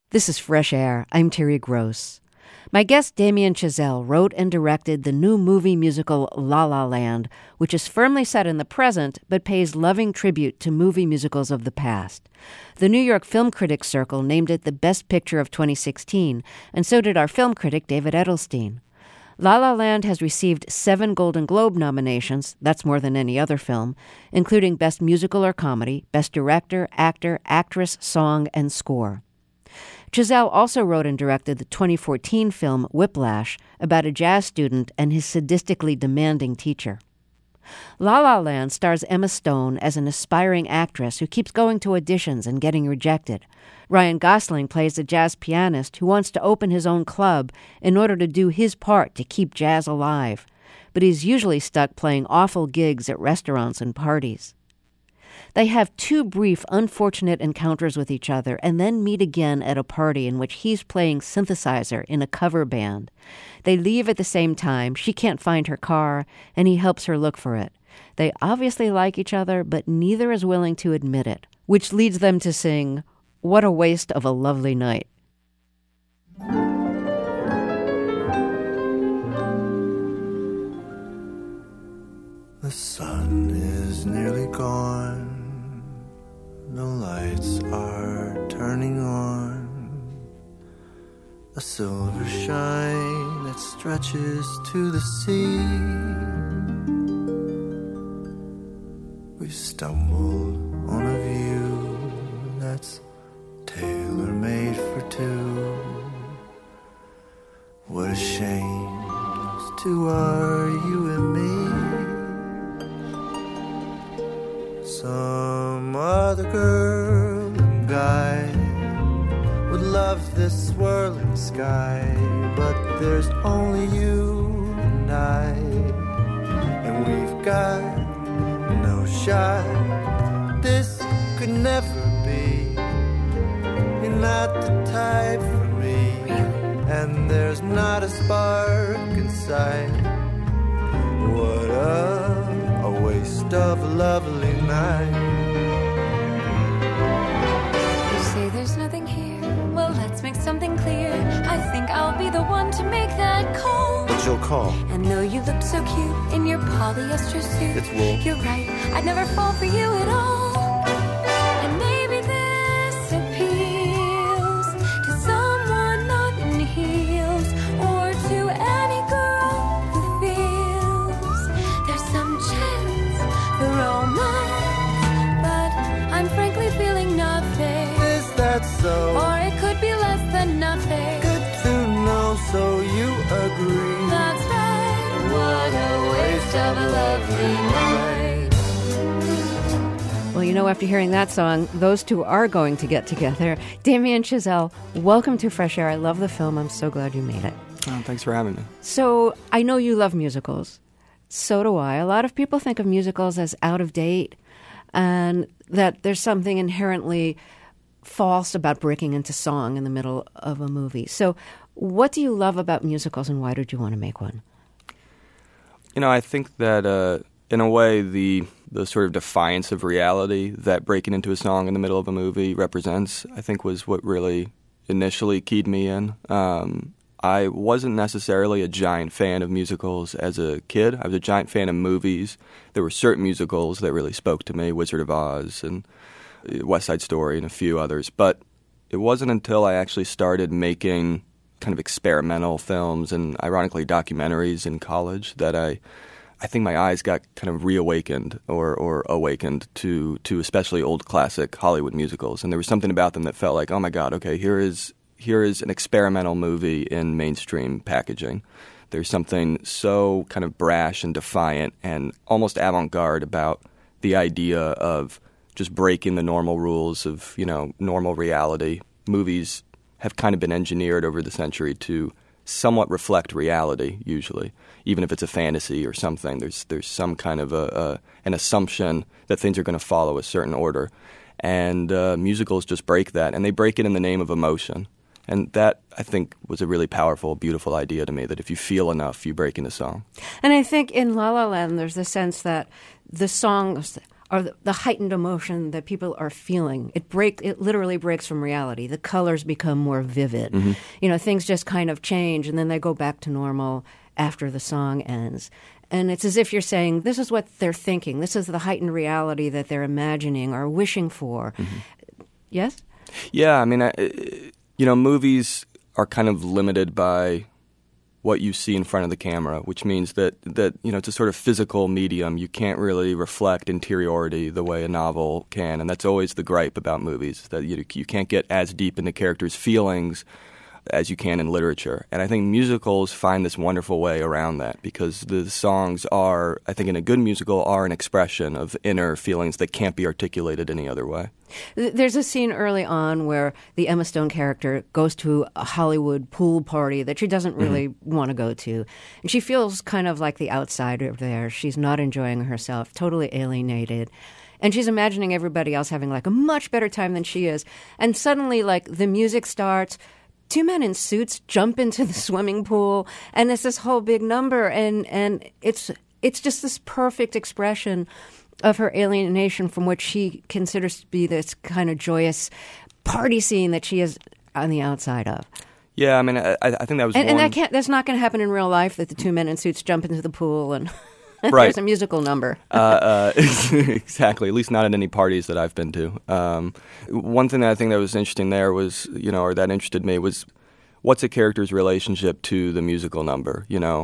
This is Fresh Air. I'm Terry Gross. My guest Damien Chazelle wrote and directed the new movie musical La La Land, which is firmly set in the present but pays loving tribute to movie musicals of the past. The New York Film Critics Circle named it the Best Picture of 2016, and so did our film critic David Edelstein. La La Land has received 7 Golden Globe nominations, that's more than any other film, including Best Musical or Comedy, Best Director, Actor, Actress, Song, and Score. Chazelle also wrote and directed the 2014 film Whiplash about a jazz student and his sadistically demanding teacher. La La Land stars Emma Stone as an aspiring actress who keeps going to auditions and getting rejected. Ryan Gosling plays a jazz pianist who wants to open his own club in order to do his part to keep jazz alive, but he's usually stuck playing awful gigs at restaurants and parties. They have 2 brief, unfortunate encounters with each other and then meet again at a party in which he's playing synthesizer in a cover band. They leave at the same time, she can't find her car, and he helps her look for it. They obviously like each other, but neither is willing to admit it, which leads them to sing, "What a Waste of a Lovely Night." The sun is nearly gone. The lights are turning on. A silver shine that stretches to the sea. We've stumbled on a view that's tailor-made for 2. What a shame those 2 are, you and me. Some other girl and guy would love this swirling sky, but there's only you and I, and we've got no shot. This could never be. You're not the type for me, and there's not a spark inside. What a waste of a lovely night. You say there's nothing here. Well, let's make something clear. I think I'll be the one to make that call. But you'll call. And though you look so cute in your polyester suit, It's wool. You're right, I'd never fall for you at all. And maybe this appeals to someone not in heels, or to any girl who feels there's some chance for romance, but I'm frankly feeling nothing. Is that so? Or it could be less than nothing. Good to know, so you agree. That's right. What a waste of a lovely night. Well, you know, after hearing that song, those 2 are going to get together. Damien Chazelle, welcome to Fresh Air. I love the film. I'm so glad you made it. Oh, thanks for having me. So I know you love musicals. So do I. A lot of people think of musicals as out of date and that there's something inherently false about breaking into song in the middle of a movie. So what do you love about musicals and why did you want to make one? You know, I think that in a way the sort of defiance of reality that breaking into a song in the middle of a movie represents, I think was what really initially keyed me in. I wasn't necessarily a giant fan of musicals as a kid. I was a giant fan of movies. There were certain musicals that really spoke to me, Wizard of Oz and West Side Story and a few others. But it wasn't until I actually started making kind of experimental films and ironically documentaries in college that I think my eyes got kind of reawakened or awakened to especially old classic Hollywood musicals. And there was something about them that felt like, oh my God, okay, here is an experimental movie in mainstream packaging. There's something so kind of brash and defiant and almost avant-garde about the idea of just breaking the normal rules of, you know, normal reality. Movies have kind of been engineered over the century to somewhat reflect reality, usually. Even if it's a fantasy or something, there's some kind of an assumption that things are going to follow a certain order. And musicals just break that, and they break it in the name of emotion. And that, I think, was a really powerful, beautiful idea to me, that if you feel enough, you break into song. And I think in La La Land, there's the sense that the songs are the heightened emotion that people are feeling. It literally breaks from reality. The colors become more vivid. Things just kind of change, and then they go back to normal after the song ends. And it's as if you're saying, this is what they're thinking. This is the heightened reality that they're imagining or wishing for. Yes? Yeah, I mean, movies are kind of limited by what you see in front of the camera, which means that it's a sort of physical medium. You can't really reflect interiority the way a novel can, and that's always the gripe about movies, that you can't get as deep into characters' feelings as you can in literature. And I think musicals find this wonderful way around that, because the songs are, I think in a good musical, are an expression of inner feelings that can't be articulated any other way. There's a scene early on where the Emma Stone character goes to a Hollywood pool party that she doesn't really want to go to. And she feels kind of like the outsider there. She's not enjoying herself, totally alienated. And she's imagining everybody else having like a much better time than she is. And suddenly, like, the music starts. Two men in suits jump into the swimming pool, and it's this whole big number, and it's just this perfect expression of her alienation from what she considers to be this kind of joyous party scene that she is on the outside of. Yeah, I mean, I think that was and that's not going to happen in real life, that the two men in suits jump into the pool and right. There's a musical number. Exactly, at least not at any parties that I've been to. One thing that I think that was interesting there was, or that interested me, was what's a character's relationship to the musical number?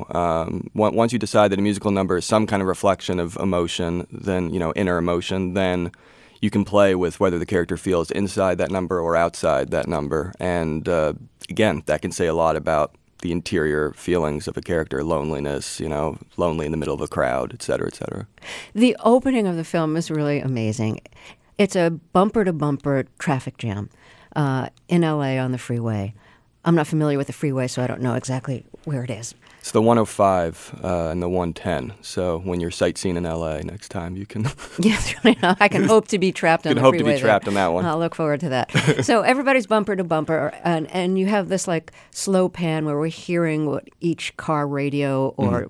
Once you decide that a musical number is some kind of reflection of emotion, then, inner emotion, then you can play with whether the character feels inside that number or outside that number. And again, that can say a lot about the interior feelings of a character, loneliness, lonely in the middle of a crowd, et cetera, et cetera. The opening of the film is really amazing. It's a bumper-to-bumper traffic jam in L.A. on the freeway. I'm not familiar with the freeway, so I don't know exactly where it is. It's the 105 and the 110. So when you're sightseeing in L.A. next time, you can... Yes, I can hope to be trapped on the freeway. You can hope to be trapped on that one. I'll look forward to that. So everybody's bumper to bumper, and you have this like slow pan where we're hearing what each car radio or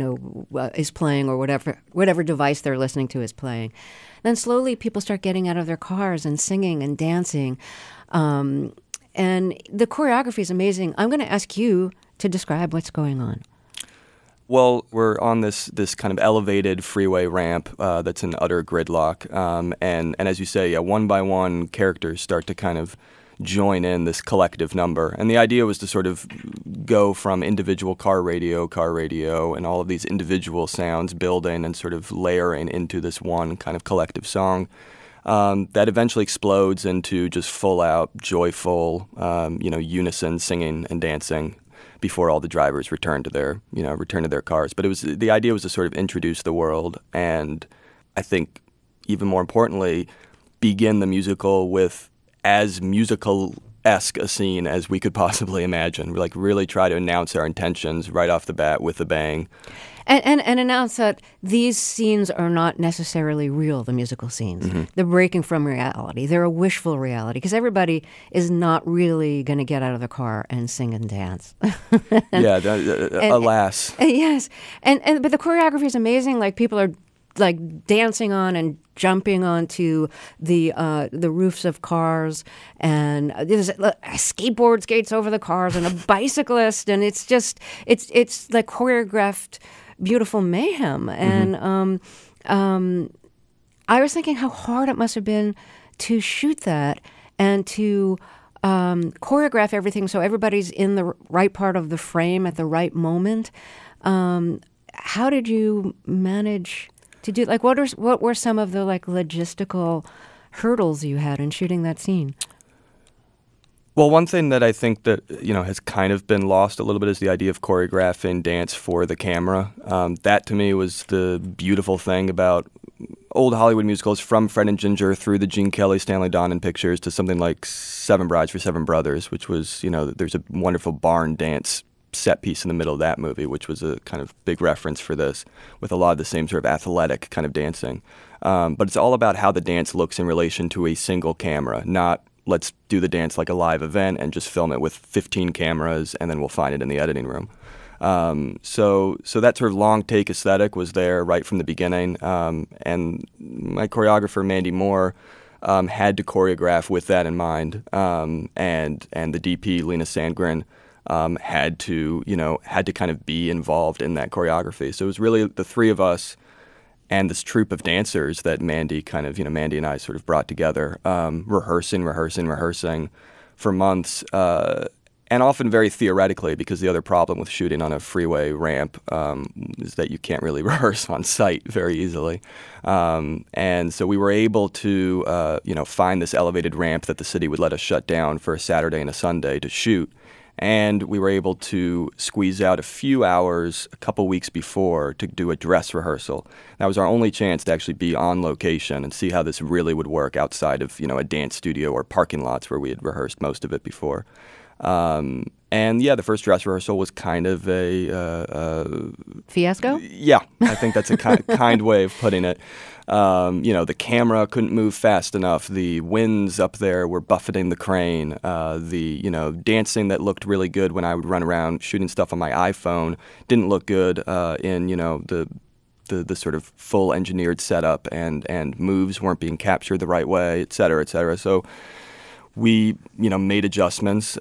is playing, or whatever device they're listening to is playing. Then slowly people start getting out of their cars and singing and dancing. And the choreography is amazing. I'm going to ask you to describe what's going on. Well, we're on this kind of elevated freeway ramp that's in utter gridlock. And as you say, one by one, characters start to kind of join in this collective number. And the idea was to sort of go from individual car radio, and all of these individual sounds building and sort of layering into this one kind of collective song. That eventually explodes into just full-out, joyful, unison singing and dancing before all the drivers return to their cars. But the idea was to sort of introduce the world, and I think even more importantly, begin the musical with as musical-esque a scene as we could possibly imagine. We really try to announce our intentions right off the bat with a bang. And announce that these scenes are not necessarily real, the musical scenes. Mm-hmm. They're breaking from reality. They're a wishful reality, because everybody is not really going to get out of the car and sing and dance. Alas. Yes. But the choreography is amazing. Like, people are like dancing on and jumping onto the roofs of cars, and there's a skateboard skates over the cars, and a bicyclist, and it's like choreographed beautiful mayhem. And I was thinking how hard it must have been to shoot that and to choreograph everything so everybody's in the right part of the frame at the right moment. How did you manage to do, like, what were some of the like logistical hurdles you had in shooting that scene? Well, one thing that I think that has kind of been lost a little bit is the idea of choreographing dance for the camera. That to me was the beautiful thing about old Hollywood musicals, from Fred and Ginger through the Gene Kelly, Stanley Donen pictures to something like Seven Brides for Seven Brothers, which was, there's a wonderful barn dance set piece in the middle of that movie, which was a kind of big reference for this, with a lot of the same sort of athletic kind of dancing. But it's all about how the dance looks in relation to a single camera, not let's do the dance like a live event and just film it with 15 cameras and then we'll find it in the editing room. So that sort of long take aesthetic was there right from the beginning, and my choreographer Mandy Moore had to choreograph with that in mind, and the DP Lena Sandgren had to kind of be involved in that choreography. So it was really the three of us and this troupe of dancers that Mandy and I sort of brought together, rehearsing for months, and often very theoretically, because the other problem with shooting on a freeway ramp is that you can't really rehearse on site very easily. And so we were able to, find this elevated ramp that the city would let us shut down for a Saturday and a Sunday to shoot. And we were able to squeeze out a few hours a couple weeks before to do a dress rehearsal. That was our only chance to actually be on location and see how this really would work outside of, a dance studio or parking lots where we had rehearsed most of it before. The first dress rehearsal was kind of a fiasco? Yeah, I think that's a kind way of putting it. The camera couldn't move fast enough. The winds up there were buffeting the crane. The dancing that looked really good when I would run around shooting stuff on my iPhone didn't look good in the sort of full engineered setup, and moves weren't being captured the right way, et cetera, et cetera. So we, made adjustments.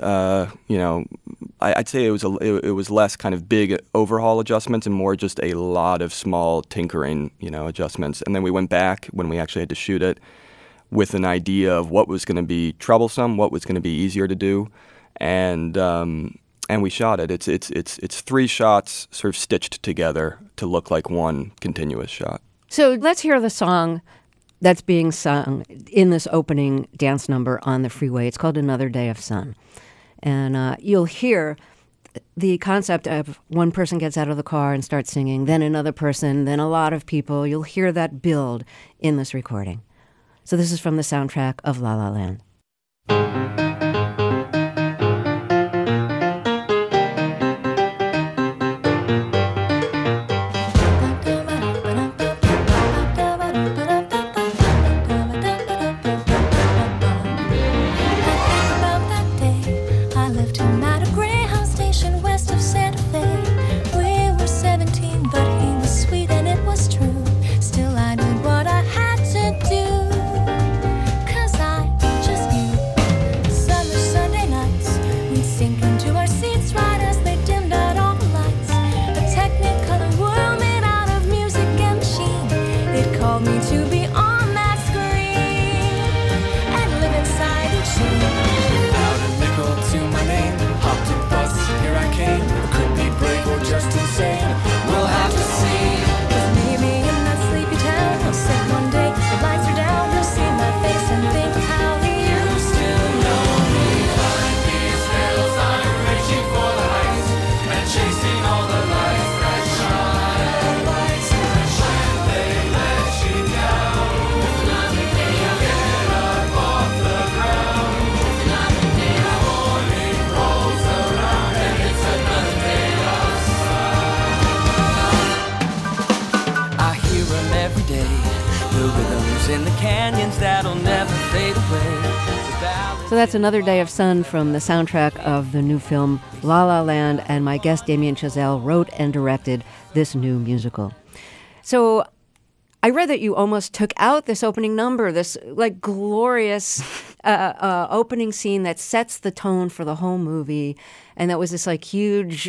I'd say it was less kind of big overhaul adjustments and more just a lot of small tinkering, adjustments. And then we went back when we actually had to shoot it with an idea of what was going to be troublesome, what was going to be easier to do, and we shot it. It's 3 shots sort of stitched together to look like one continuous shot. So let's hear the song that's being sung in this opening dance number on the freeway. It's called Another Day of Sun. And you'll hear the concept of one person gets out of the car and starts singing, then another person, then a lot of people. You'll hear that build in this recording. So this is from the soundtrack of La La Land. So that's Another Day of Sun from the soundtrack of the new film La La Land, and my guest Damien Chazelle wrote and directed this new musical. So I read that you almost took out this opening number, this like glorious opening scene that sets the tone for the whole movie, and that was this like huge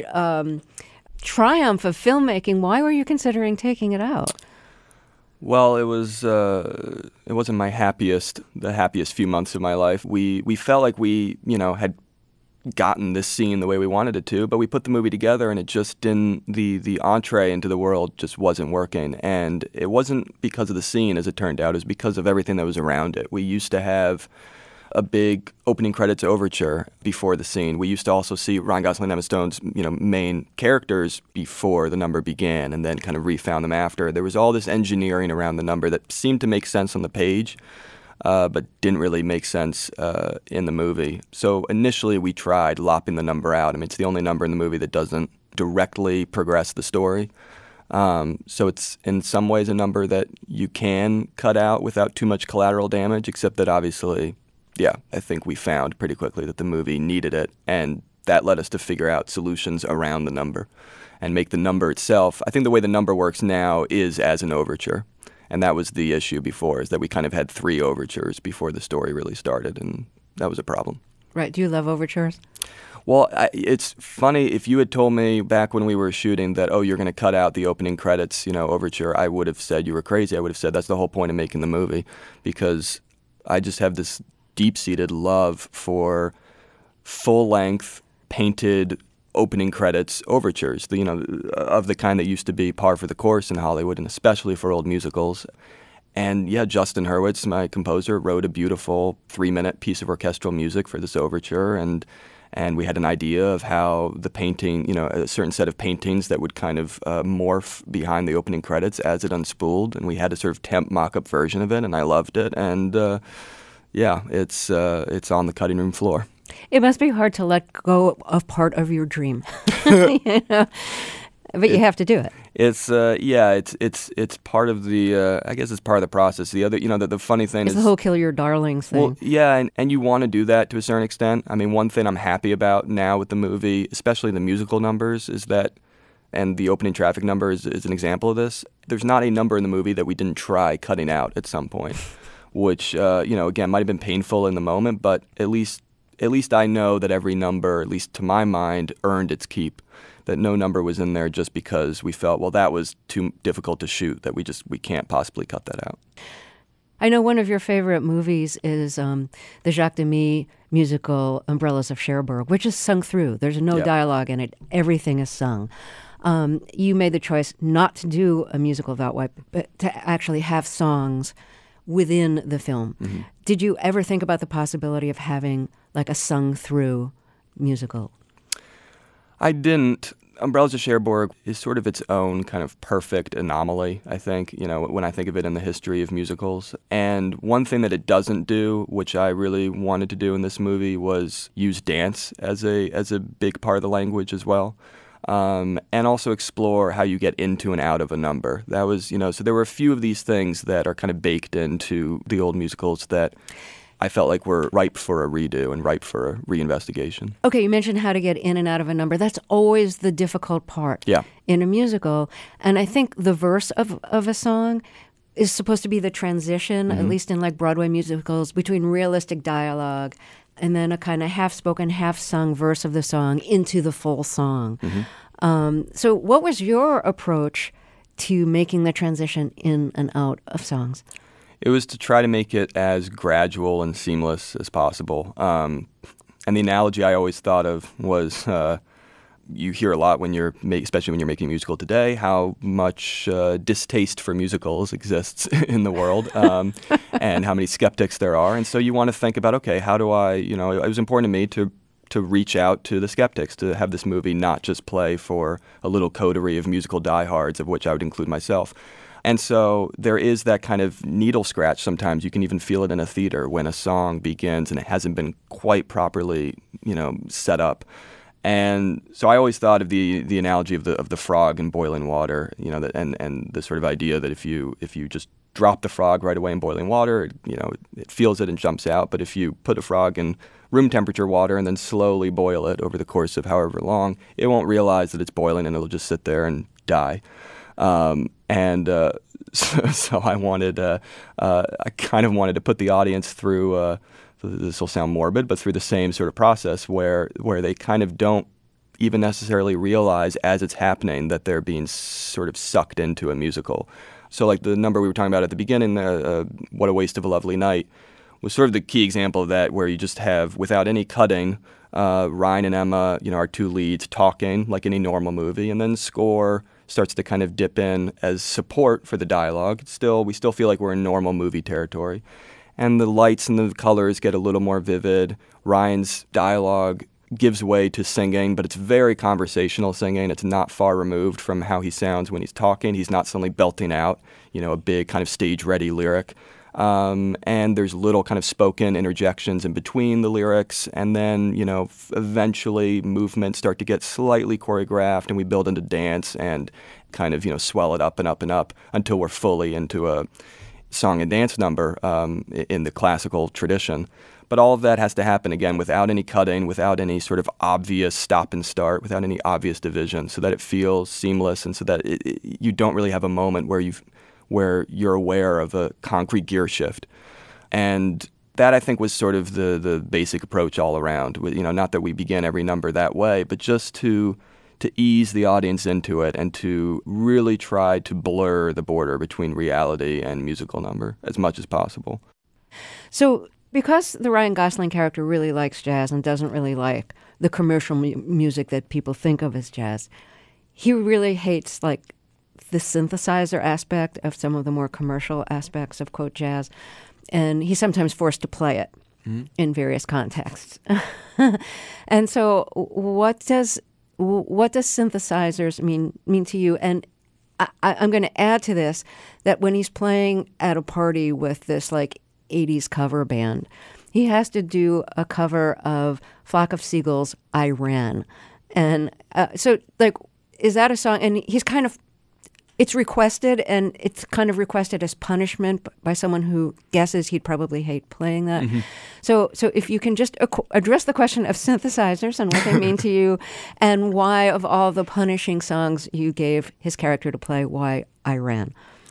triumph of filmmaking. Why were you considering taking it out? Well, it wasn't the happiest few months of my life. We felt like we, had gotten this scene the way we wanted it to, but we put the movie together and it just didn't, the entree into the world just wasn't working. And it wasn't because of the scene, as it turned out, it was because of everything that was around it. We used to have a big opening credits overture before the scene. We used to also see Ryan Gosling and Emma Stone's, main characters before the number began, and then kind of refound them after. There was all this engineering around the number that seemed to make sense on the page, but didn't really make sense in the movie. So initially we tried lopping the number out. I mean, it's the only number in the movie that doesn't directly progress the story. So it's in some ways a number that you can cut out without too much collateral damage, except that obviously, I think we found pretty quickly that the movie needed it, and that led us to figure out solutions around the number and make the number itself. I think the way the number works now is as an overture. And that was the issue before, is that we kind of had 3 overtures before the story really started, and that was a problem. Right. Do you love overtures? Well, it's funny, if you had told me back when we were shooting that, oh, you're going to cut out the opening credits, overture, I would have said you were crazy. I would have said that's the whole point of making the movie, because I just have this deep-seated love for full-length, painted opening credits overtures, of the kind that used to be par for the course in Hollywood, and especially for old musicals. And yeah, Justin Hurwitz, my composer, wrote a beautiful 3-minute piece of orchestral music for this overture, and we had an idea of how the painting, a certain set of paintings that would kind of morph behind the opening credits as it unspooled, and we had a sort of temp mock-up version of it, and I loved it, and it's on the cutting room floor. It must be hard to let go of part of your dream, but you have to do it. It's it's part of the I guess it's part of the process. The other, the funny thing is the whole kill your darlings thing. Well, yeah, and you want to do that to a certain extent. I mean, one thing I'm happy about now with the movie, especially the musical numbers, is that, and the opening traffic number is an example of this. There's not a number in the movie that we didn't try cutting out at some point, which again might have been painful in the moment, but at least I know that every number, at least to my mind, earned its keep. That no number was in there just because we felt, well, that was too difficult to shoot, that we can't possibly cut that out. I know one of your favorite movies is the Jacques Demy musical Umbrellas of Cherbourg, which is sung through. There's no dialogue in it. Everything is sung. You made the choice not to do a musical of that way, but to actually have songs within the film. Mm-hmm. Did you ever think about the possibility of having like a sung-through musical? I didn't. Umbrellas of Cherbourg is sort of its own kind of perfect anomaly, I think, when I think of it in the history of musicals. And one thing that it doesn't do, which I really wanted to do in this movie, was use dance as a big part of the language as well. And also explore how you get into and out of a number. That was, so there were a few of these things that are kind of baked into the old musicals that I felt like were ripe for a redo and ripe for a reinvestigation. Okay, you mentioned how to get in and out of a number. That's always the difficult part in a musical. And I think the verse of a song is supposed to be the transition, at least in like Broadway musicals, between realistic dialogue and then a kind of half-spoken, half-sung verse of the song into the full song. So what was your approach to making the transition in and out of songs? It was to try to make it as gradual and seamless as possible. And the analogy I always thought of was you hear a lot especially when you're making a musical today, how much distaste for musicals exists in the world and how many skeptics there are. And so you want to think about, okay, how do I, it was important to me to reach out to the skeptics, to have this movie not just play for a little coterie of musical diehards, of which I would include myself. And so there is that kind of needle scratch sometimes. You can even feel it in a theater when a song begins and it hasn't been quite properly, set up. And so I always thought of the analogy of the frog in boiling water, and the sort of idea that if you just drop the frog right away in boiling water, it feels it and jumps out. But if you put a frog in room temperature water and then slowly boil it over the course of however long, it won't realize that it's boiling and it'll just sit there and die. So I wanted, I kind of wanted to put the audience through, this will sound morbid, but through the same sort of process where they kind of don't even necessarily realize as it's happening that they're being sort of sucked into a musical. So like the number we were talking about at the beginning, What a Waste of a Lovely Night, was sort of the key example of that, where you just have, without any cutting, Ryan and Emma, our two leads, talking like any normal movie, and then score starts to kind of dip in as support for the dialogue. We still feel like we're in normal movie territory. And the lights and the colors get a little more vivid. Ryan's dialogue gives way to singing, but it's very conversational singing. It's not far removed from how he sounds when he's talking. He's not suddenly belting out, a big kind of stage-ready lyric. And there's little kind of spoken interjections in between the lyrics, and then, eventually movements start to get slightly choreographed, and we build into dance and kind of, swell it up and up and up until we're fully into song and dance number in the classical tradition. But all of that has to happen, again, without any cutting, without any sort of obvious stop and start, without any obvious division, so that it feels seamless and so that you don't really have a moment where you're aware of a concrete gear shift. And that, I think, was sort of the basic approach all around. Not that we begin every number that way, but just to ease the audience into it and to really try to blur the border between reality and musical number as much as possible. So because the Ryan Gosling character really likes jazz and doesn't really like the commercial music that people think of as jazz, he really hates like the synthesizer aspect of some of the more commercial aspects of, quote, jazz. And he's sometimes forced to play it in various contexts. And so what does synthesizers mean to you? And I'm going to add to this that when he's playing at a party with this like 80s cover band, he has to do a cover of Flock of Seagulls' I Ran. And so like, is that a song? And he's kind of, it's requested, and it's kind of requested as punishment by someone who guesses he'd probably hate playing that. Mm-hmm. So if you can just address the question of synthesizers and what they mean to you, and why, of all the punishing songs you gave his character to play, why I Ran?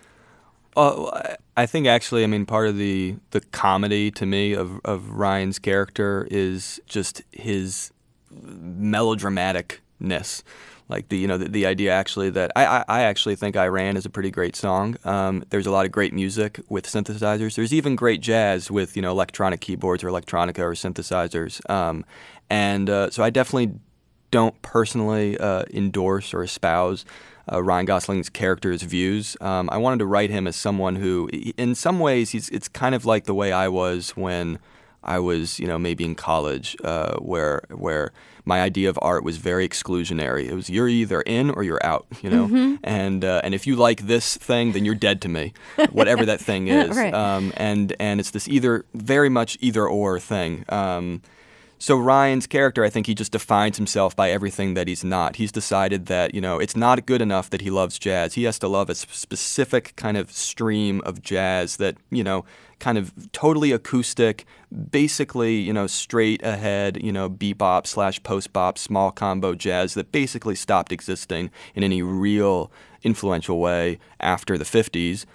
I think actually, part of the comedy to me of Ryan's character is just his melodramaticness. Like the idea actually that I actually think I Ran is a pretty great song. There's a lot of great music with synthesizers. There's even great jazz with electronic keyboards or electronica or synthesizers. So I definitely don't personally endorse or espouse Ryan Gosling's character's views. I wanted to write him as someone who, in some ways, it's kind of like the way I was when I was, maybe in college, where my idea of art was very exclusionary. It was you're either in or you're out, Mm-hmm. and if you like this thing, then you're dead to me, whatever that thing is. Right. And it's this very much either or thing. So Ryan's character, I think he just defines himself by everything that he's not. He's decided that, it's not good enough that he loves jazz. He has to love a specific kind of stream of jazz that, kind of totally acoustic, basically, straight ahead, bebop / post-bop, small combo jazz that basically stopped existing in any real influential way after the 50s.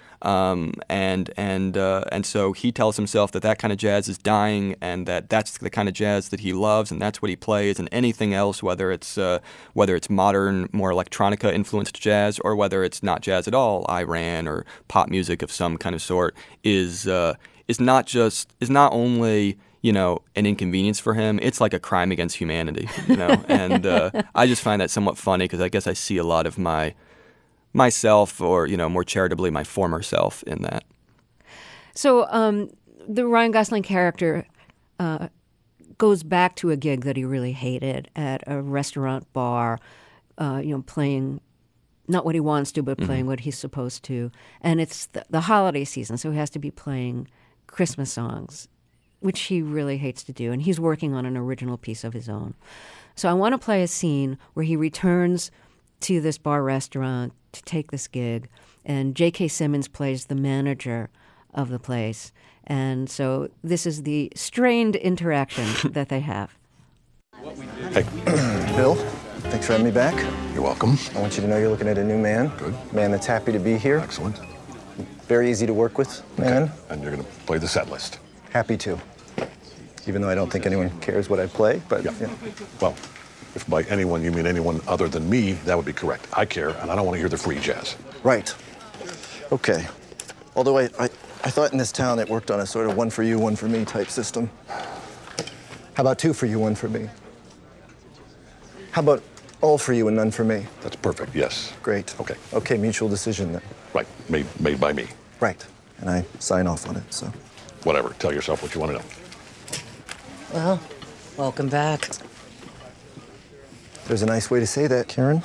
And so he tells himself that kind of jazz is dying, and that's the kind of jazz that he loves, and that's what he plays. And anything else, whether it's modern, more electronica influenced jazz, or whether it's not jazz at all, I Ran or pop music of some kind of sort, is not only an inconvenience for him, it's like a crime against humanity. And I just find that somewhat funny because I guess I see a lot of myself, or more charitably, my former self in that. So the Ryan Gosling character goes back to a gig that he really hated at a restaurant bar, playing not what he wants to, but playing what he's supposed to. And it's the holiday season, so he has to be playing Christmas songs, which he really hates to do. And he's working on an original piece of his own. So I want to play a scene where he returns to this bar restaurant to take this gig, and J.K. Simmons plays the manager of the place. And so this is the strained interaction that they have. Hey. Bill, thanks for having me back. You're welcome. I want you to know you're looking at a new man. Good. Man that's happy to be here. Excellent. Very easy to work with, man. Okay. And you're going to play the set list. Happy to. Even though I don't think anyone cares what I play, but Yeah. yeah. Well, if by anyone you mean anyone other than me, that would be correct. I care, and I don't want to hear the free jazz. Right. Okay. Although I thought in this town it worked on a sort of one for you, one for me type system. How about two for you, one for me? How about all for you and none for me? That's perfect, yes. Great. Okay. Okay, mutual decision then. Right, made by me. Right. And I sign off on it, so. Whatever, tell yourself what you want to know. Well, welcome back. There's a nice way to say that, Karen.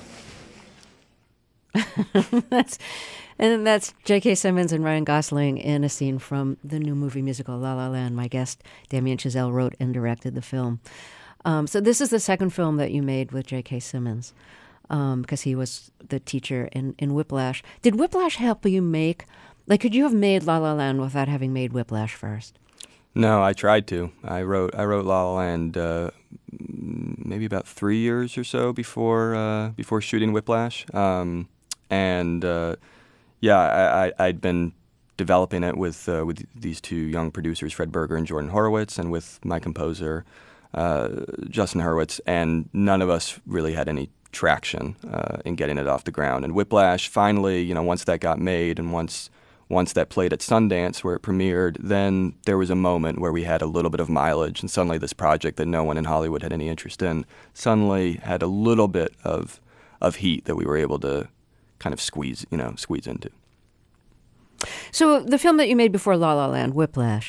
That's J.K. Simmons and Ryan Gosling in a scene from the new movie musical La La Land. My guest, Damien Chazelle, wrote and directed the film. So this is the second film that you made with J.K. Simmons, because he was the teacher in Whiplash. Did Whiplash help you make Like, could you have made La La Land without having made Whiplash first? No, I tried to. I wrote La La Land maybe about 3 years or so before shooting Whiplash, I'd been developing it with these two young producers, Fred Berger and Jordan Horowitz, and with my composer Justin Hurwitz, and none of us really had any traction in getting it off the ground. And Whiplash, finally, once that got made and once that played at Sundance where it premiered, then there was a moment where we had a little bit of mileage, and suddenly this project that no one in Hollywood had any interest in suddenly had a little bit of heat that we were able to kind of squeeze into. So the film that you made before La La Land, Whiplash,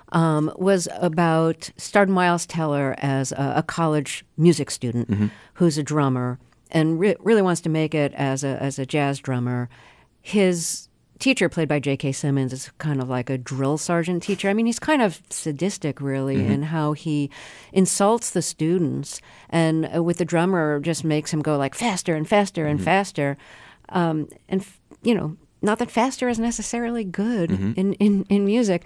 starred Miles Teller as a college music student who's a drummer and really wants to make it as a jazz drummer. His teacher, played by J.K. Simmons, is kind of like a drill sergeant teacher. I mean, he's kind of sadistic, really, in how he insults the students, and with the drummer, just makes him go like faster and faster and faster. Not that faster is necessarily good in music.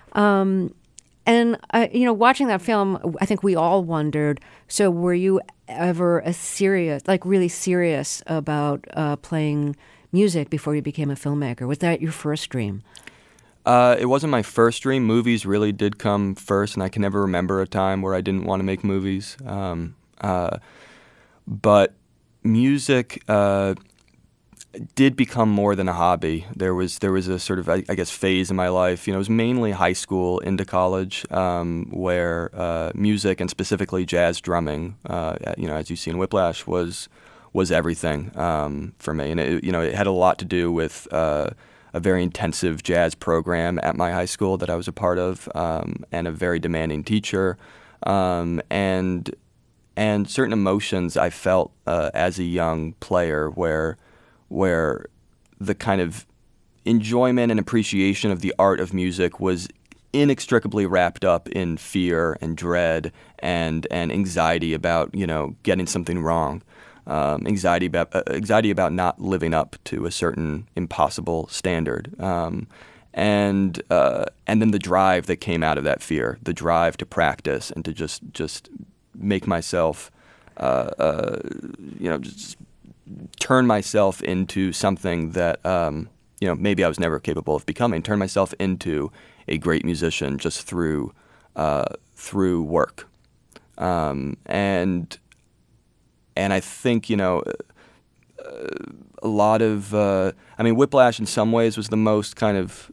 Watching that film, I think we all wondered, so were you ever really serious about playing music before you became a filmmaker? Was that your first dream? It wasn't my first dream. Movies really did come first, and I can never remember a time where I didn't want to make movies. But music did become more than a hobby. There was a sort of, I guess, phase in my life. It was mainly high school into college, where music and specifically jazz drumming, as you see in Whiplash, was everything for me. And it had a lot to do with a very intensive jazz program at my high school that I was a part of, and a very demanding teacher, and certain emotions I felt as a young player where the kind of enjoyment and appreciation of the art of music was inextricably wrapped up in fear and dread and anxiety about getting something wrong, anxiety about not living up to a certain impossible standard, and then the drive that came out of that fear, the drive to practice and to just make myself just turn myself into something that maybe I was never capable of becoming. Turn myself into a great musician just through work, and I think a lot of Whiplash in some ways was the most kind of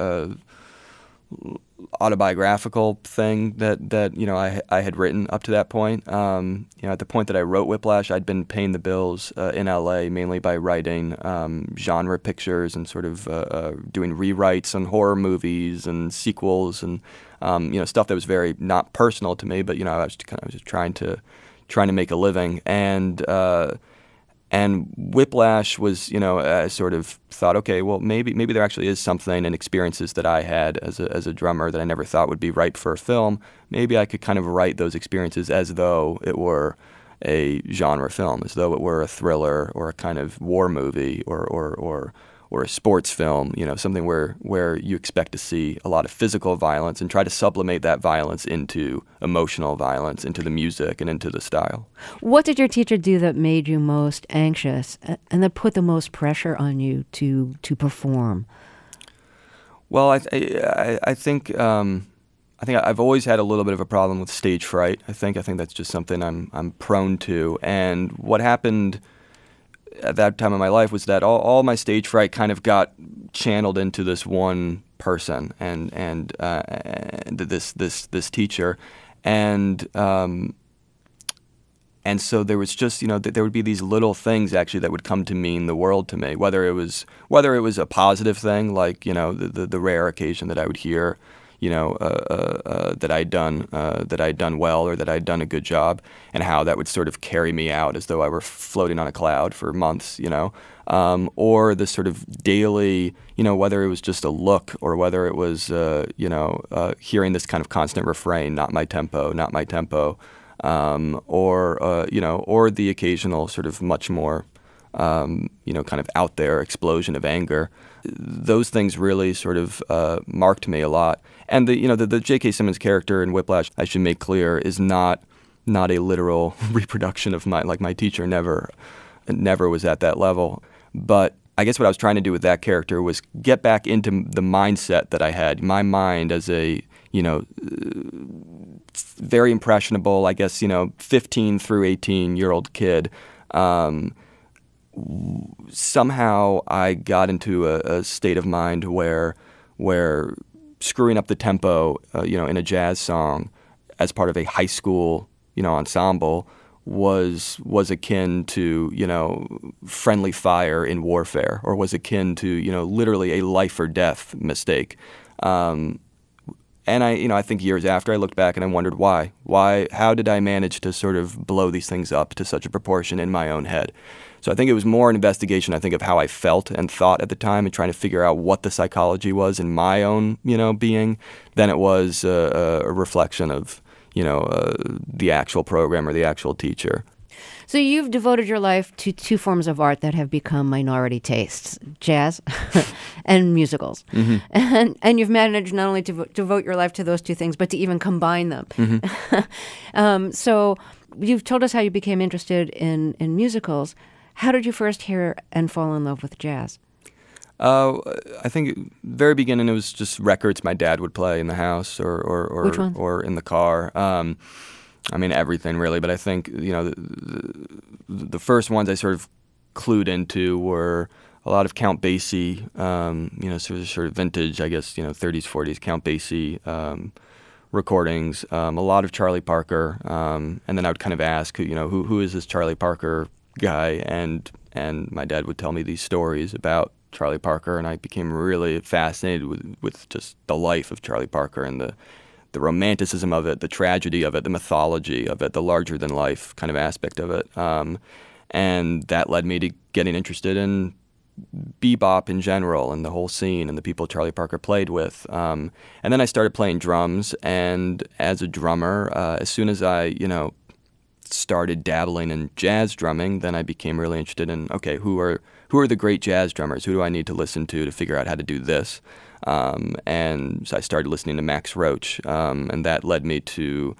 autobiographical thing that I had written up to that point. At the point that I wrote Whiplash, I'd been paying the bills in LA mainly by writing genre pictures and sort of doing rewrites on horror movies and sequels and stuff that was very not personal to me, but I was just trying to make a living, and Whiplash was, I sort of thought, okay, well, maybe there actually is something in experiences that I had as a drummer that I never thought would be ripe for a film. Maybe I could kind of write those experiences as though it were a genre film, as though it were a thriller or a kind of war movie or a sports film, something where you expect to see a lot of physical violence and try to sublimate that violence into emotional violence, into the music and into the style. What did your teacher do that made you most anxious and that put the most pressure on you to perform? Well, I think I've always had a little bit of a problem with stage fright. I think that's just something I'm prone to. And what happened at that time of my life was that all my stage fright kind of got channeled into this one person and this teacher, and so there was just there would be these little things actually that would come to mean the world to me, whether it was a positive thing like the rare occasion that I would hear that I'd done well or that I'd done a good job, and how that would sort of carry me out as though I were floating on a cloud for months, or the sort of daily, whether it was just a look or whether it was, hearing this kind of constant refrain, not my tempo, or the occasional sort of much more kind of out there explosion of anger. Those things really sort of marked me a lot. And the J.K. Simmons character in Whiplash, I should make clear, is not a literal reproduction of my teacher never was at that level. But I guess what I was trying to do with that character was get back into the mindset that I had. My mind as a, very impressionable, I guess, 15 through 18-year-old kid. Somehow I got into a state of mind where screwing up the tempo, in a jazz song as part of a high school, ensemble was akin to, friendly fire in warfare, or was akin to, literally a life or death mistake. And I think years after I looked back and I wondered why, how did I manage to sort of blow these things up to such a proportion in my own head? So I think it was more an investigation, I think, of how I felt and thought at the time and trying to figure out what the psychology was in my own, being, than it was a reflection of, the actual program or the actual teacher. So you've devoted your life to two forms of art that have become minority tastes, jazz and musicals. Mm-hmm. And you've managed not only to devote your life to those two things, but to even combine them. Mm-hmm. So you've told us how you became interested in musicals. How did you first hear and fall in love with jazz? I think very beginning it was just records my dad would play in the house or Which ones? Or in the car. Everything really, but I think the first ones I sort of clued into were a lot of Count Basie, sort of vintage, I guess, 30s, 40s Count Basie recordings, a lot of Charlie Parker, and then I would kind of ask, who is this Charlie Parker guy, and my dad would tell me these stories about Charlie Parker, and I became really fascinated with just the life of Charlie Parker and the romanticism of it, the tragedy of it, the mythology of it, the larger-than-life kind of aspect of it. And that led me to getting interested in bebop in general and the whole scene and the people Charlie Parker played with. And then I started playing drums, and as a drummer, as soon as I, started dabbling in jazz drumming, then I became really interested in, okay, who are the great jazz drummers? Who do I need to listen to figure out how to do this? And so I started listening to Max Roach, and that led me to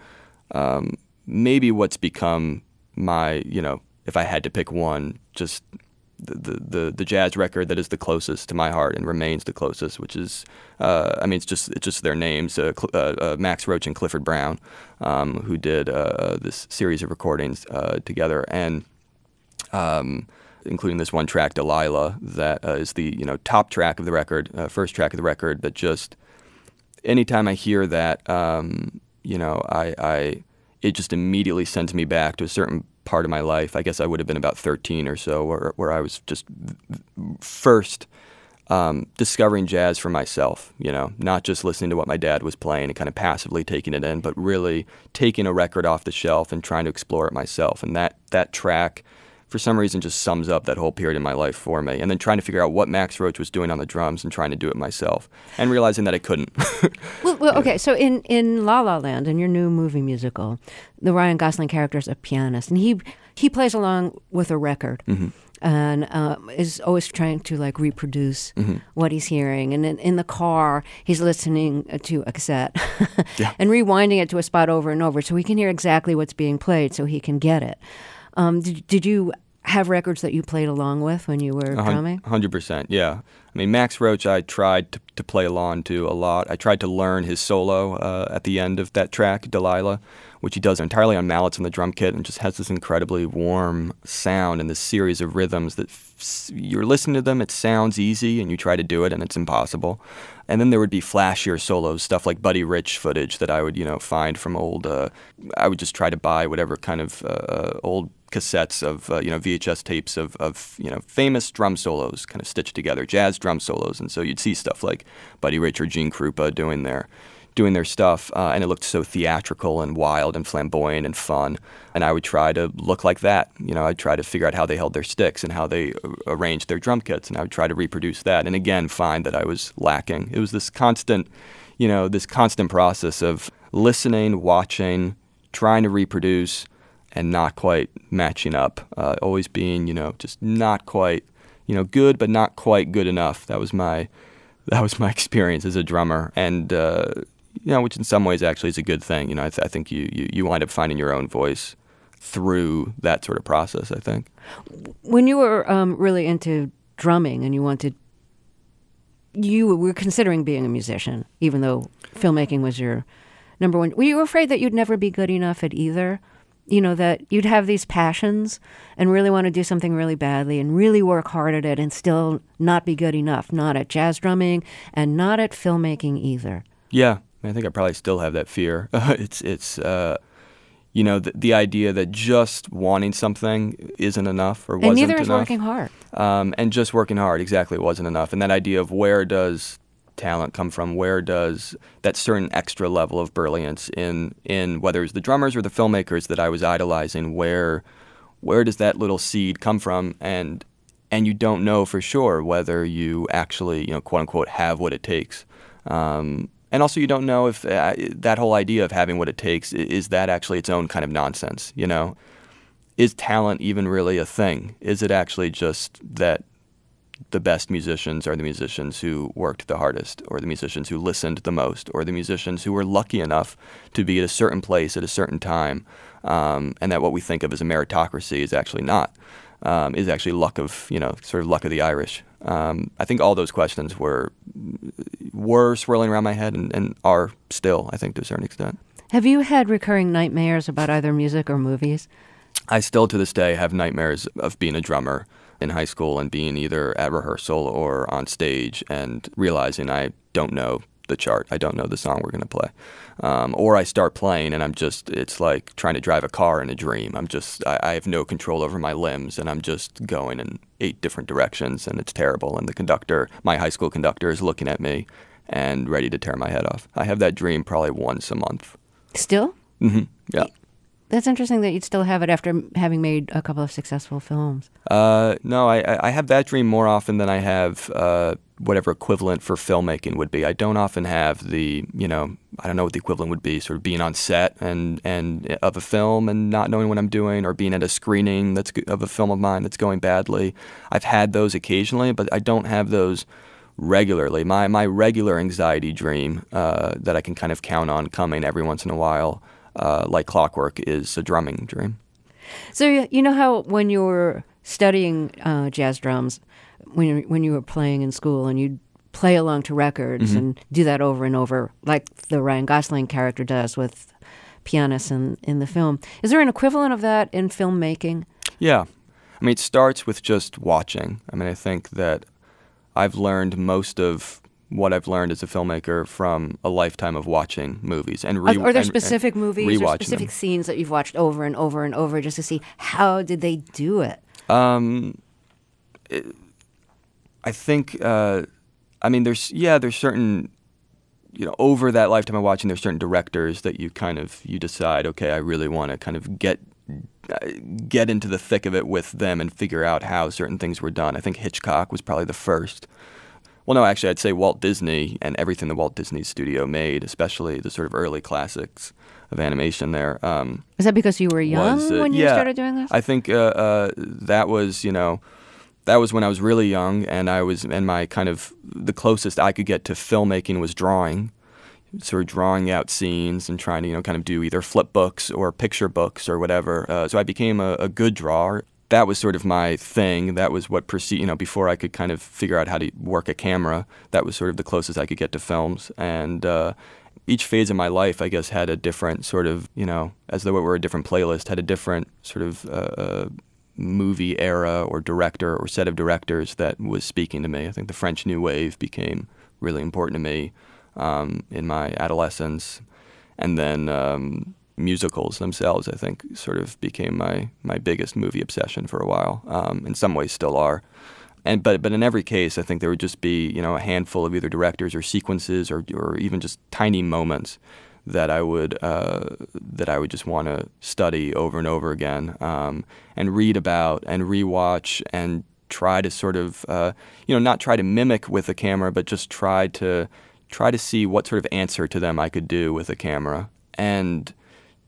maybe what's become my, if I had to pick one, just the jazz record that is the closest to my heart and remains the closest, which is, it's just their names, Max Roach and Clifford Brown, who did this series of recordings together, and including this one track, Delilah, that is the top track of the record, first track of the record. That just anytime I hear that, it just immediately sends me back to a certain part of my life. I guess I would have been about 13 or so, where I was just first discovering jazz for myself. Not just listening to what my dad was playing and kind of passively taking it in, but really taking a record off the shelf and trying to explore it myself. And that track, for some reason, just sums up that whole period in my life for me. And then trying to figure out what Max Roach was doing on the drums and trying to do it myself, and realizing that I couldn't. Well, okay, so in La La Land, in your new movie musical, the Ryan Gosling character is a pianist, and he plays along with a record. Mm-hmm. And is always trying to reproduce what he's hearing. And in the car, he's listening to a cassette yeah. and rewinding it to a spot over and over so he can hear exactly what's being played so he can get it. Did you have records that you played along with when you were drumming? 100%, yeah. Max Roach, I tried to play along to a lot. I tried to learn his solo at the end of that track, Delilah, which he does entirely on mallets on the drum kit, and just has this incredibly warm sound and this series of rhythms that you're listening to them, it sounds easy, and you try to do it, and it's impossible. And then there would be flashier solos, stuff like Buddy Rich footage that I would, find from old. I would just try to buy whatever kind of old cassettes of VHS tapes of famous drum solos kind of stitched together, jazz drum solos, and so you'd see stuff like Buddy Rich or Gene Krupa doing their stuff, and it looked so theatrical and wild and flamboyant and fun, and I would try to look like that. I'd try to figure out how they held their sticks and how they arranged their drum kits, and I would try to reproduce that, and again find that I was lacking. It was this constant process of listening, watching, trying to reproduce, not quite matching up, always being, just not quite, good, but not quite good enough. That was my experience as a drummer, and which in some ways actually is a good thing. I think you wind up finding your own voice through that sort of process, I think. When you were really into drumming and you were considering being a musician, even though filmmaking was your number one, were you afraid that you'd never be good enough at either? That you'd have these passions and really want to do something really badly and really work hard at it and still not be good enough, not at jazz drumming and not at filmmaking either. Yeah, I think I probably still have that fear. It's the idea that just wanting something isn't enough or wasn't enough. And neither is working hard. And just working hard, exactly, wasn't enough. And that idea of where does talent come from? Where does that certain extra level of brilliance in whether it's the drummers or the filmmakers that I was idolizing, where does that little seed come from? And you don't know for sure whether you actually, quote unquote, have what it takes. And also you don't know if that whole idea of having what it takes, is that actually its own kind of nonsense, Is talent even really a thing? Is it actually just that the best musicians are the musicians who worked the hardest, or the musicians who listened the most, or the musicians who were lucky enough to be at a certain place at a certain time, and that what we think of as a meritocracy is actually not, is actually luck of, sort of luck of the Irish. I think all those questions were swirling around my head and are still, I think, to a certain extent. Have you had recurring nightmares about either music or movies? I still, to this day, have nightmares of being a drummer in high school and being either at rehearsal or on stage and realizing I don't know the chart. I don't know the song we're going to play. Or I start playing and it's like trying to drive a car in a dream. I have no control over my limbs and I'm just going in 8 different directions and it's terrible. And the conductor, my high school conductor, is looking at me and ready to tear my head off. I have that dream probably once a month. Still? Mm-hmm. Yeah. That's interesting that you'd still have it after having made a couple of successful films. No, I have that dream more often than I have whatever equivalent for filmmaking would be. I don't often have the, I don't know what the equivalent would be, sort of being on set and of a film and not knowing what I'm doing, or being at a screening of a film of mine that's going badly. I've had those occasionally, but I don't have those regularly. My regular anxiety dream that I can kind of count on coming every once in a while, like clockwork, is a drumming dream. So you know how when you were studying jazz drums, when you were playing in school and you'd play along to records and do that over and over, like the Ryan Gosling character does with pianists in the film. Is there an equivalent of that in filmmaking? Yeah. I mean, it starts with just watching. I mean, I think that I've learned most of what I've learned as a filmmaker from a lifetime of watching movies and Are there specific movies or specific them. scenes that you've watched over and over and over just to see how did they do it? I think, there's certain, over that lifetime of watching, there's certain directors that you decide, okay, I really want to kind of get into the thick of it with them and figure out how certain things were done. I think Hitchcock was probably the first. Well, no, actually, I'd say Walt Disney and everything the Walt Disney Studio made, especially the sort of early classics of animation there. Is that because you were young when you started doing this? I think that was, that was when I was really young, and my kind of the closest I could get to filmmaking was drawing, sort of drawing out scenes and trying to, kind of do either flip books or picture books or whatever. So I became a good drawer. That was sort of my thing. That was what before I could kind of figure out how to work a camera, that was sort of the closest I could get to films. And each phase of my life, I guess, had a different sort of, as though it were a different playlist, had a different sort of movie era or director or set of directors that was speaking to me. I think the French New Wave became really important to me in my adolescence. And then musicals themselves, I think, sort of became my biggest movie obsession for a while. In some ways still are. But in every case, I think there would just be, a handful of either directors or sequences or even just tiny moments that I would just want to study over and over again, and read about and rewatch and try to sort of, not try to mimic with a camera, but just try to see what sort of answer to them I could do with a camera. And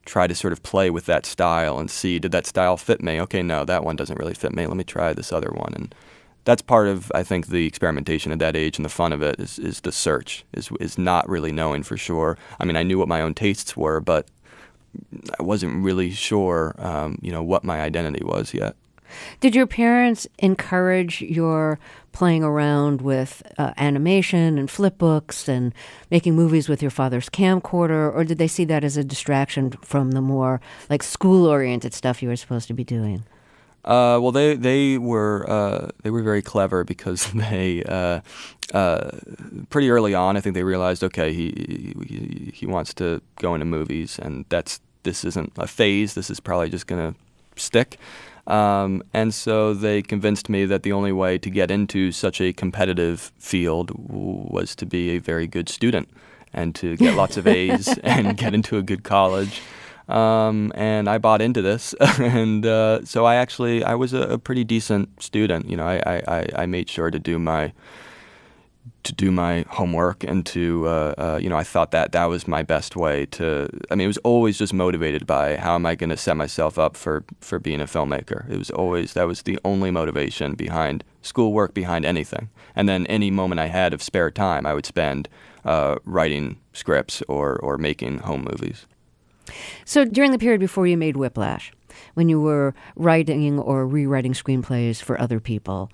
try to sort of play with that style and see, did that style fit me? Okay, no, that one doesn't really fit me. Let me try this other one. And that's part of, I think, the experimentation at that age, and the fun of it is the search, is not really knowing for sure. I mean, I knew what my own tastes were, but I wasn't really sure, what my identity was yet. Did your parents encourage your playing around with animation and flip books and making movies with your father's camcorder, or did they see that as a distraction from the more like school-oriented stuff you were supposed to be doing? Well, they were very clever because they pretty early on, I think they realized, okay, he wants to go into movies, and this isn't a phase. This is probably just going to stick. And so they convinced me that the only way to get into such a competitive field was to be a very good student and to get lots of A's and get into a good college. And I bought into this, and so I was a pretty decent student. I made sure to do my homework, and I thought that was my best way to. I mean, it was always just motivated by how am I going to set myself up for being a filmmaker. That was the only motivation behind schoolwork, behind anything. And then any moment I had of spare time, I would spend writing scripts or making home movies. So during the period before you made Whiplash, when you were writing or rewriting screenplays for other people,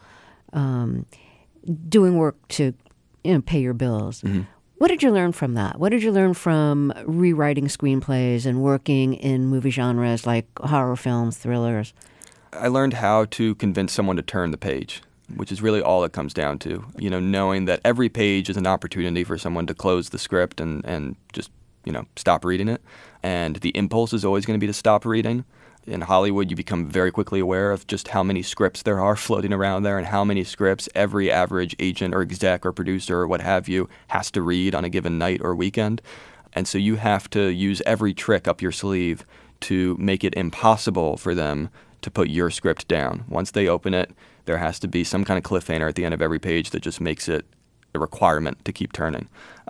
doing work to pay your bills, what did you learn from that? What did you learn from rewriting screenplays and working in movie genres like horror films, thrillers? I learned how to convince someone to turn the page, which is really all it comes down to. Knowing that every page is an opportunity for someone to close the script and just stop reading it. And the impulse is always going to be to stop reading. In Hollywood, you become very quickly aware of just how many scripts there are floating around there and how many scripts every average agent or exec or producer or what have you has to read on a given night or weekend. And so you have to use every trick up your sleeve to make it impossible for them to put your script down. Once they open it, there has to be some kind of cliffhanger at the end of every page that just makes it a requirement to keep turning.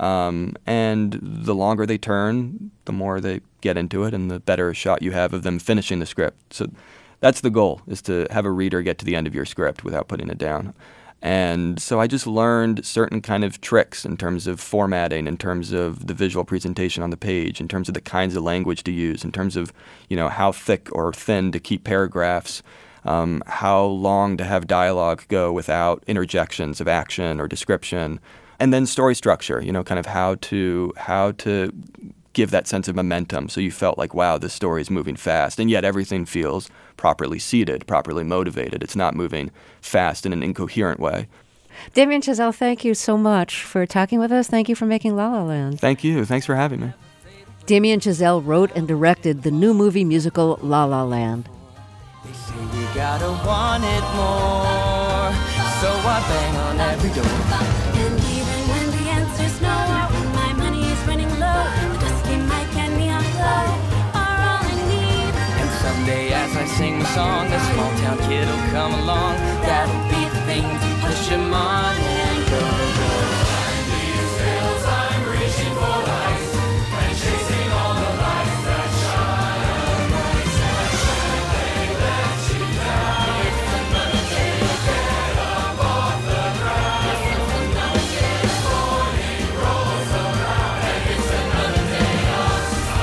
And the longer they turn, the more they get into it and the better shot you have of them finishing the script. So that's the goal, is to have a reader get to the end of your script without putting it down. And so I just learned certain kind of tricks in terms of formatting, in terms of the visual presentation on the page, in terms of the kinds of language to use, in terms of, how thick or thin to keep paragraphs, how long to have dialogue go without interjections of action or description, and then story structure, kind of how to give that sense of momentum so you felt like, wow, this story is moving fast, and yet everything feels properly seated, properly motivated. It's not moving fast in an incoherent way. Damien Chazelle, thank you so much for talking with us. Thank you for making La La Land. Thank you. Thanks for having me. Damien Chazelle wrote and directed the new movie musical La La Land. They say you gotta want it more, so I bang on every door. And even when the answer's no, when my money is running low, a dusty mic and neon glow are all I need. And someday as I sing the song, a small town kid will come along. That'll be the thing to push him on and go. Climb these hills, I'm reaching for lights and chasing all the lights that shine. I shouldn't think that you die. It's another day to get up off the ground. It's another day. The morning rolls around and it's another day of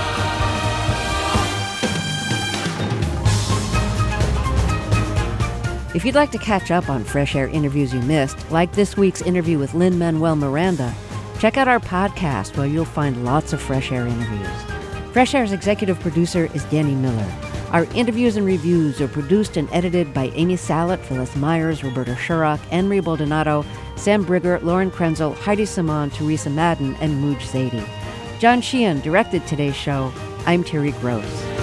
If you'd like to catch up on Fresh Air interviews you missed, like this week's interview with Lin-Manuel Miranda, check out our podcast where you'll find lots of Fresh Air interviews. Fresh Air's executive producer is Danny Miller. Our interviews and reviews are produced and edited by Amy Sallet, Phyllis Myers, Roberta Sherrock, Anne-Marie Baldonado, Sam Brigger, Lauren Krenzel, Heidi Simon, Teresa Madden, and Mooj Zadie. John Sheehan directed today's show. I'm Terry Gross.